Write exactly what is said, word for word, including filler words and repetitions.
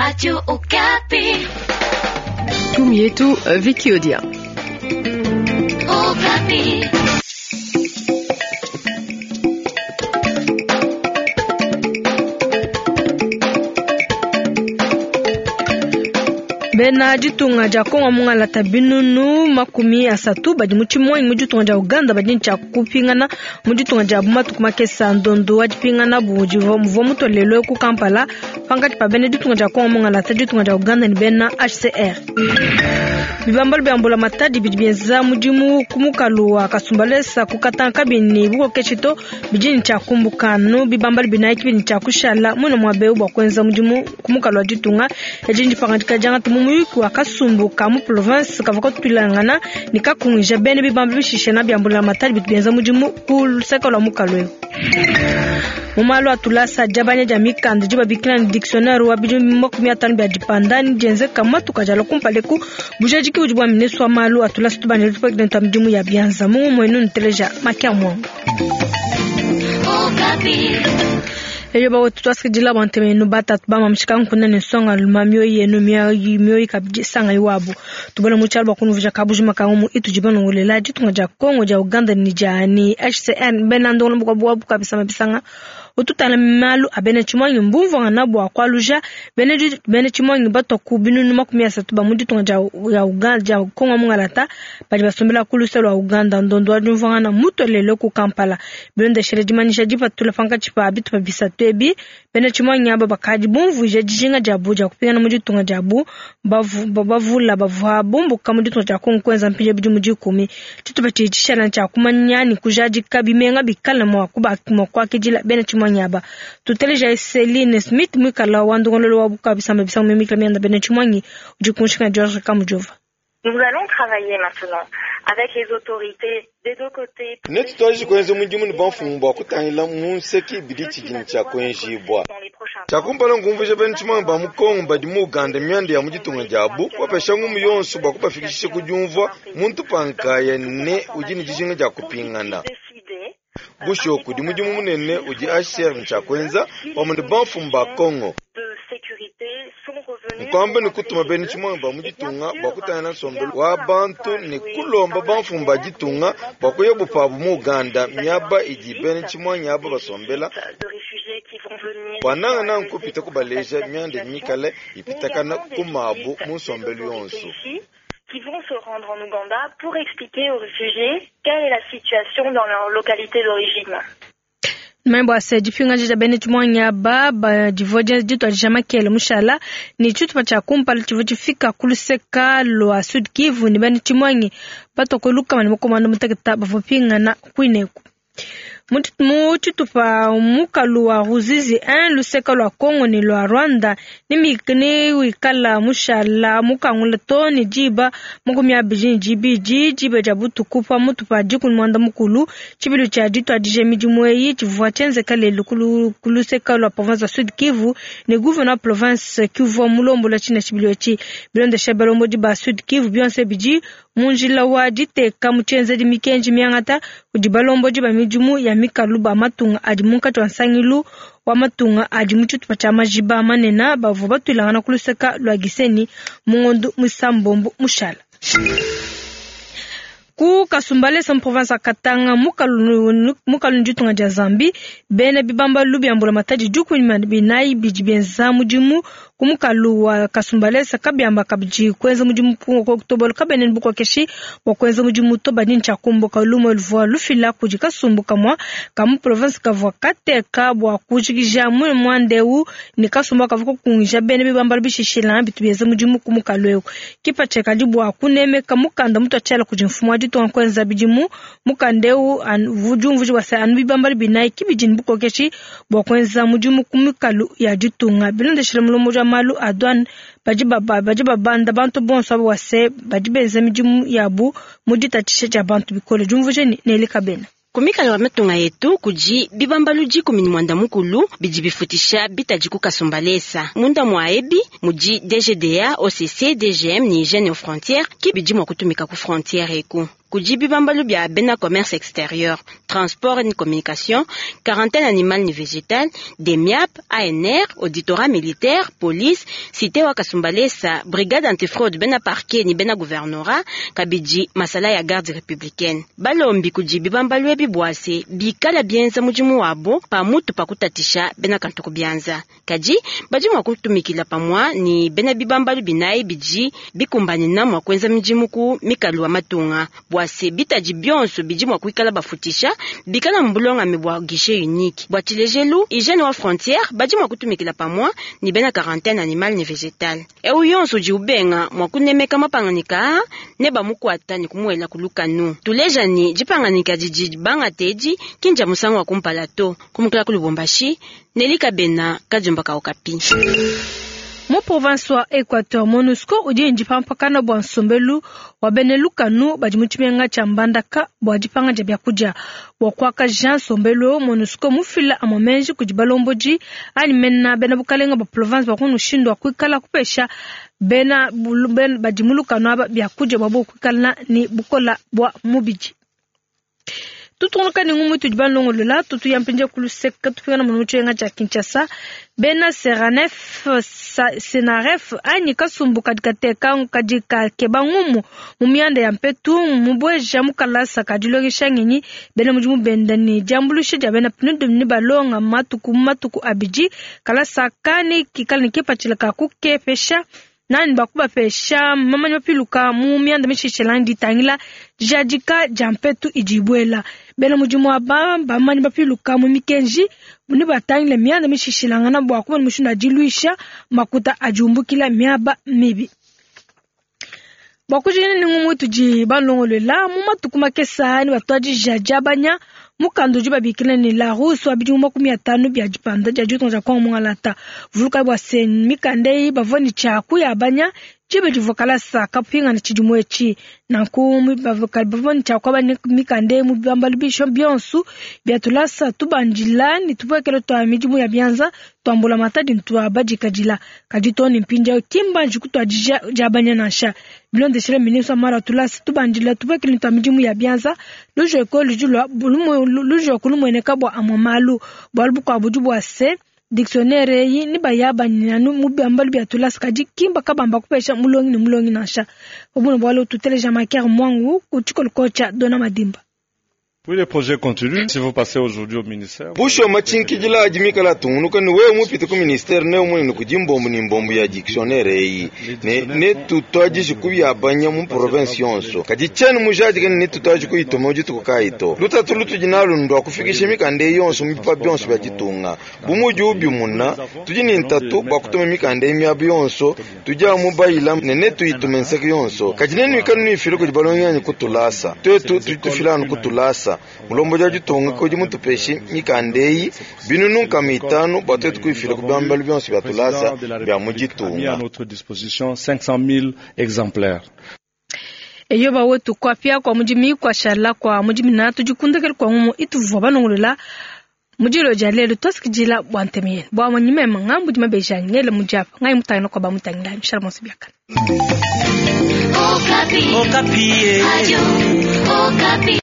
Radio Okapi. Timu yetu Vicky Odia. Okapi. Bena jitunga ja Kongo munga la tabinunu makumi asatu badi muchimo ingu jitunga ja Uganda badi ncha kupingana mujitunga ja bumatu kumakesa ndondo wajipingana buji mvo muto lelo ku Kampala fangati pa bene jitunga ja Kongo munga la tajitunga ja Uganda ni bena H C R bibambal biambola matadi bijibenza mujimu kumukaluwa kasumbalesa kukatanka bini buko kechito bijini ncha kumbukano bibambal binaiki bini ncha kushala muno mwabeu bwa kwenza mujimu kumukaluwa jitunga ejinji pangatika janga tumu Muyuki wa kasumbuka mu province kavako tulangana nikakunja bene bibambi bishishena byambula matali bitbenza mujimu kusekolo mukalwe Mumalo atulasa jabanya jamikanda jiba bikina dictionnaire wa bijumi makumi atanu bya dipandani jenze kamatu kajalo kumpaleku bujajiki ujibwa mineswa malo atulasa tubane lupekdenta mjimu ya bianza mu mwenu nteleja makiamwa Okapi. Eyo bawo tutwaske jila banteme no bata tubama mshikanga kuna nesonga lumamyo yenu myoyi myoyi kabisanga iwabo tubona muchalwa kunuvuja kabujuma kangu itu jibana ngolela jitunga ja Kongo ja Uganda ni jani H C N benando ngombo bwabu kabisa mabisanga ututana malu abene chimonyi mbumvo nganabo akwaluja bene bene chimonyi bato kubinu numa kumia satuba mundi tunga ja ya Uganda ja Kongo mungalata bali basombela kuluselo wa Uganda ndondo adumvo ngana muto lelo ku Kampala bende sherejimanyisha jipa tulafanga chipa abitu babisa tebi bene chimonyi aba bakadi bumvu je jijinga ja buja kupinga mundi tunga ja bu bavu babavula bavuha bumbu kamundi tunga ja Kongo kwenza mpije biju muji kumi tutubati chishana cha kumanyani kujaji kabimenga bikala mwa kuba kwa kijila bene Nyaba tuteleja Celine Smith mwikala wandongolo wa buka bisamba bisamba mimika mianda bene chimwanyi ujikunshika George Kamujova. Nous allons travailler maintenant avec les autorités des deux côtés. Net toji kwenze mujimu ni banfumba kutangila munseki bidichi jini cha kwenjibwa. Chakumpala ngumvu je bene chimwanyi ba mukongo badi mu Uganda myande ya mujitunga jabu kwa pesha ngumu yonsu bakupa fikishishe kujumvwa muntu pankaya ne ujini jishinga ja kupingana. Busho kudi mujimu munene uji H C R nchakwenza wamundi banfumba Kongo Mkwamba ni kutuma beni chimwamba mujitunga bakutana sombelo wa bantu ni kulomba banfumba jitunga bakuye bupabu mu Uganda myaba iji beni chimwanya aba basombela wananga na nkupita kubaleja myande mikale ipitakana kumabu mu sombelo yonsu qui vont se rendre en Ouganda pour expliquer aux réfugiés quelle est la situation dans leur localité d'origine. Membo ase jifinga jija bene chimwanya baba jivoje jito ajama kele mushala ni chutu pacha kumpala chivoje fika kuluseka lo Sud Kivu ni bene chimwanyi bato koluka mani mokomando mutakita bafopinga na kuineku Mutu pa mukalu wa Ruzizi un luseka lwa Kongo ni lwa Rwanda ni mikne wikala mushala mukangula toni jiba mukumya bijini jibiji jiba jabutu kupa mutu pa jikun mwanda mukulu chibilu cha jitu adije mijimweyi chivua chenze kale lukulu luseka lwa province Sud Kivu ni gouverneur province Kivu mulombo la china chibilu echi bilonde shebelombo jiba Sud Kivu bionse biji munjila wa jiteka muchenze di mikenji miangata ujibalombo jiba mijumu ya mikaluba matunga ajimunka twansangilu wa matunga ajimuchutu pachama jiba manena bavu batulangana kuluseka lwa giseni mungondu musambombo mushala ku kasumbalesa province Katanga mukalu mukalu njutunga ja Zambi bene bibamba lubi ambola mataji juku ni binayi bijibenza mujimu kumukalu wa kasumbalesa kabyamba kabji kwenza mujimu ko Oktober kabene buko keshi wa kwenza mujimu to badin cha kumboka lumo lvwa lufila kujika sumbuka mwa kamu province kavwa kateka bwa kujigija mu mwandeu ni kasumba kavuko kunja bene bibamba bishishila bitubeza mujimu kumukalu kipa cheka dibwa kuneme kamukanda muto achala kujimfumwa dito kwenza bijimu mukandeu an vujumvu wasa an bibamba binayi kibijin buko keshi bwa kwenza mujimu kumukalu ya jitunga bilonde shiramlo malu adwan bajiba bajiba banda bantu bonso wase bajibenza mijimu yabu mudita chisha bantu bikole jumvuje ni nelikabena Kumika wa matunga yetu kuji bibambalu jiku mini mwanda mukulu biji bifutisha bitajiku kasumbalesa munda mwaebi muji D G D A O C C D G M ni Jeune aux frontières ki biji mwa kutumika ku frontière eku kujibi bambalu bia bena commerce extérieur, transport ni communication, quarantaine animale ni végétale, D M I A P, A N R, auditorat militaire, police, cité wa Kasumbalesa, brigade antifraude bena parquet ni bena gouvernorat, kabiji masala ya garde républicaine. Balombi kujibi bambalu ebi boase, bikala bienza mujimu wabo, pa mutu pa kutatisha bena kantuku bianza. Kaji, bajimu wakutumikila pa mwa ni bena bibambalu binae biji, bikumbani na mwa kwenza mjimu ku mikalu wa matunga. Boase bitaji bionso bijimu wakuikala bafutisha, bikala mbulonga mebwa guichet unique. Boatilejelu, hygiène wa frontière, bajimu wakutumikila pa mwa ni bena quarantaine animale ni végétale. E uyonso jiubenga mwakunemeka mapanganika, neba mukwata ni kumuela kuluka nu. Tuleja ni jipanganika jiji banga teji, kinja musango wa kumpalato, kumukila kulubombashi, Nelika Bena, Kajumba Okapi. Mo province wa Equateur MONUSCO udi njipampa kana bwa nsombelu wa beneluka nu bajimuchimenga chambandaka bwa jipanga jabya kuja wakwaka Jean Sombelo MONUSCO mufila amomenji kujibalomboji ani menna bena bukalenga ba province ba kunu shindwa kwikala kupesha bena ben bajimuluka nu bya kuja babo kwikala ni bukola bwa mubiji. Tutunuka ni ngumu tujibalongo lula tutu yampinje kuluseka tupigana munucho yenga cha Kinshasa bena Seranef Senaref ani kasumbuka dikateka kajika kebangumu mumianda ya mpetu mubweja mukalasa kajilogisha ngenyi bena mujimu bendani jambulushe jabena pinudu ni balonga matuku matuku abiji kalasa kani kikali kipachila kakuke pesha nani bakuba pesha mama nyopiluka mumianda mishichelandi tangila jadika jampetu ijibwela bena mujimu aba bamani bapiluka mu mikenji muni batangile mianda mishishilangana bwa kuba mushunda diluisha makuta ajumbukila miaba mibi bakujini ni ngumu tuji balongolela mu matukuma kesani batwaji jajabanya mukando juba bikile ni la rusu abiju makumi atano bya jipanda jajuto za kwa mungalata vuluka bwa sen mikandei bavoni chaku ya banya jibe jivokala saka pinga na chijumwechi na kumi bavokala bavoni chaku abani mikandei mu bambalu bisho bionsu bya tulasa tubanjilani tupwekelo to amijimu ya bianza twambula matadi ntwa bajikajila kajitoni mpinja timba njukutwa jabanya nasha bilonde shire ministre mara tulasa tubanjila tupwekelo to amijimu ya bianza lujo ekolo julo bulumo lujo kulumo enekabwa amomalu balbu kwa bujubu wa se dictionnaire yi ni bayaba nyanu mubambalu bya tulasa kajikimba kabamba kupesha mulongi ni mulongi nasha obuno bwalo tuteleja maker mwangu kuchiko kocha dona madimba. Oui, les projets continuent. Si vous passez aujourd'hui au ministère. Busho machinki jila ajimika la tumunuka ni wewe mupite ku ministère ne umwe ni kujimbombo ni mbombo ya dictionnaire yi ne ne tutwaji shikubi ya banya mu province yonso kajichani mujaji gani ne tutwaji ku itomoji tukukaito luta tulutu jinalu ndo akufikisha mikande yonso mipa byonso byajitunga bumuji ubi munna tujini ntatu bakutuma mikande myabo yonso tujya mu bayila ne ne tuyitumenseke yonso kajineni mikanu ni filo kujibalonyanyi kutulasa tetu tutufilano kutulasa mulombo jaji tonga ko jimuntu peshi mikandei binunu kamitano batetu kuifira kubambalu byonse byatulasa bya mugitunga à notre disposition cinq cent mille exemplaires. Eyo bawe tukwapia kwa mujimi kwa shala kwa mujimi na tujikundekele kwa ngumu ituvo banongula mujiro jalelo toskijila bwantemien bwa manyime manga mujima bejangele mujapa ngai mutayino kwa ba mutangila mshara mosibyaka Okapi Okapi Okapi